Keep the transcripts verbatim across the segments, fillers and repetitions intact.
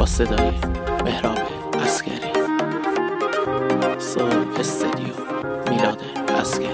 با صدای مهراب عسگری، سول استدیو، میلاد عسگری.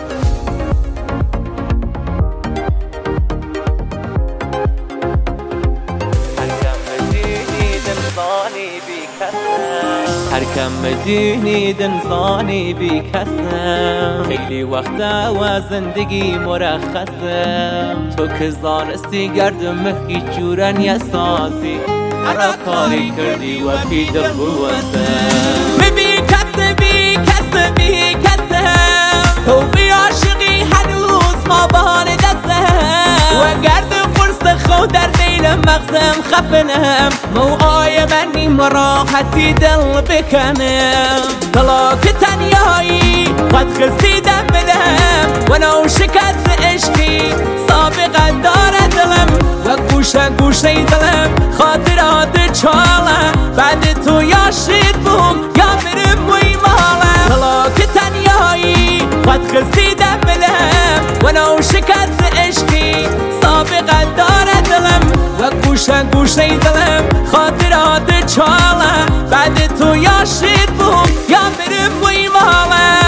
هر کم بدونید انسانی بی کسم، خیلی وقتا و زندگی مرخصم. تو که زانستی گردم هیچ جورن یساسی، هر کاری کردی و پی دل بوستم. می بی کسم بی کسم بی کسم، تو بی عاشقی هنوز ما بان دستم. و گرد قرص خود در دیل مغزم خفنم، موعای منی مراحتی دل بکنم. طلاق تنیایی خود خستیدم بلم، و نو شکست عشقی سابقه داره دلم. و گوشه گوشه دلم خاطرات چالم، بعد تو یا شید بوم یا برم موی مالم. طلاق تنیایی خود خستیدم بلم، و نو شکست عشقی سابقه داره دلم. و گوشه گوشه دلم خاطرات چالم، بعد تو یا شید بوم یا برم موی مالم.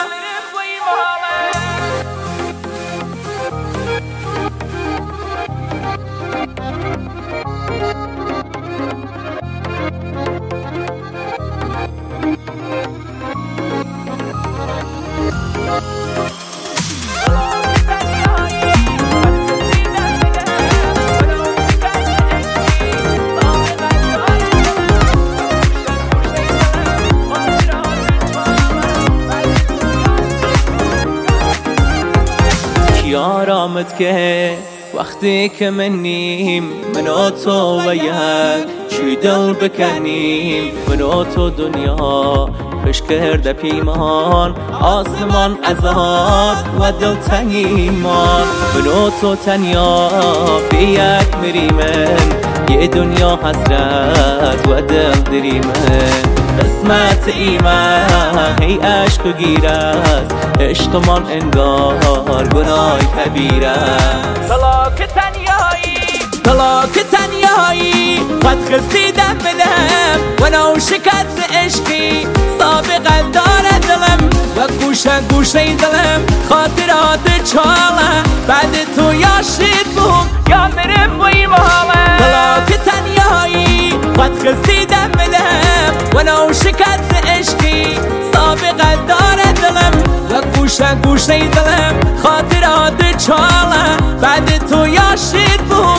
آرامت که وقتی که منیم من و تو و یک چی دل بکنیم. من و تو دنیا پیش کرده پیمان، آسمان ازاست و دل تنیمان. من و تو تنیا بی یک مریمن، یه دنیا حسرت و دل دریمن. قسمت ایمان هی عشق و گیر است، عشقمان انگار گناه کبیر است. طلاق تنیایی طلاق تنیایی خود خستیدم بلم، و نو شکست عشقی سابقه داره دلم. و گوشه گوشه دلم خاطرات چالم، بعد تو یا شید بوم یا برم موی مالم. طلاق تنیایی خود خستیدم بلم، و نو شکست عشقی سابقه داره دلم. و گوشه گوشه دلم خاطرات چالم، بعد تو یا شید بوم